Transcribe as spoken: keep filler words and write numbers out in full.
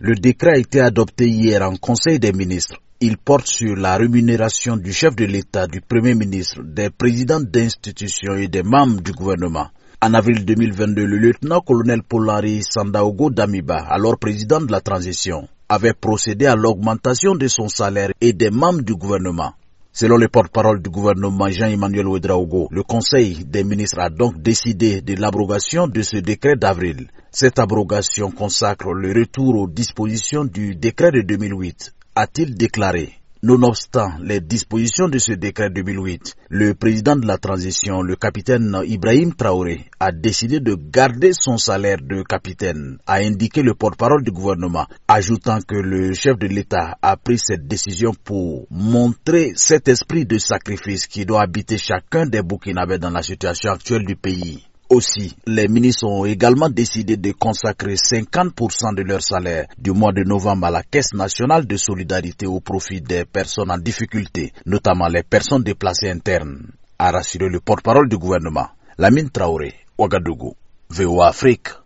Le décret a été adopté hier en Conseil des ministres. Il porte sur la rémunération du chef de l'État, du Premier ministre, des présidents d'institutions et des membres du gouvernement. En avril deux mille vingt-deux, le lieutenant-colonel Paul-Henri Sandaogo Damiba, alors président de la transition, avait procédé à l'augmentation de son salaire et des membres du gouvernement. Selon le porte-parole du gouvernement Jean-Emmanuel Ouedraogo, le Conseil des ministres a donc décidé de l'abrogation de ce décret d'avril. Cette abrogation consacre le retour aux dispositions du décret de deux mille huit, a-t-il déclaré. Nonobstant les dispositions de ce décret deux mille huit, le président de la transition, le capitaine Ibrahim Traoré, a décidé de garder son salaire de capitaine, a indiqué le porte-parole du gouvernement, ajoutant que le chef de l'État a pris cette décision pour montrer cet esprit de sacrifice qui doit habiter chacun des Burkinabés dans la situation actuelle du pays. Aussi, les ministres ont également décidé de consacrer cinquante pour cent de leur salaire du mois de novembre à la Caisse nationale de solidarité au profit des personnes en difficulté, notamment les personnes déplacées internes, a rassuré le porte-parole du gouvernement, Lamine Traoré, Ouagadougou, V O A Afrique.